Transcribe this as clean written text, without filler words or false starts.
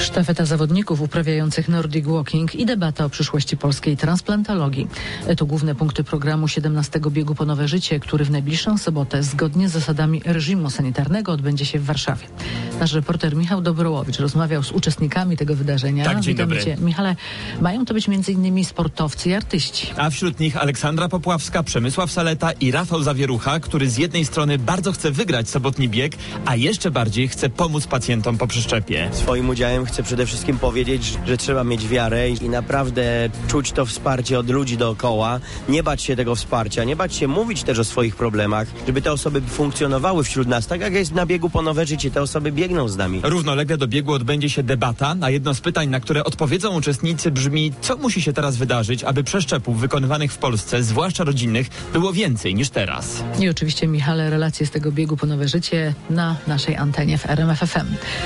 Sztafeta zawodników uprawiających Nordic Walking i debata o przyszłości polskiej transplantologii. To główne punkty programu 17. biegu po nowe życie, który w najbliższą sobotę zgodnie z zasadami reżimu sanitarnego odbędzie się w Warszawie. Nasz reporter Michał Dobrołowicz rozmawiał z uczestnikami tego wydarzenia. Tak, dzień dobry. Cię. Michale, mają to być m.in. sportowcy i artyści. A wśród nich Aleksandra Popławska, Przemysław Saleta i Rafał Zawierucha, który z jednej strony bardzo chce wygrać sobotni bieg, a jeszcze bardziej chce pomóc pacjentom po przeszczepie. Swoim udziałem chcę przede wszystkim powiedzieć, że trzeba mieć wiarę i naprawdę czuć to wsparcie od ludzi dookoła, nie bać się tego wsparcia, nie bać się mówić też o swoich problemach, żeby te osoby funkcjonowały wśród nas, tak jak jest na biegu po nowe życie, te osoby biegną z nami. Równolegle do biegu odbędzie się debata, a jedno z pytań, na które odpowiedzą uczestnicy brzmi, co musi się teraz wydarzyć, aby przeszczepów wykonywanych w Polsce, zwłaszcza rodzinnych, było więcej niż teraz. I oczywiście, Michale, relacje z tego biegu po nowe życie na naszej antenie w RMF FM.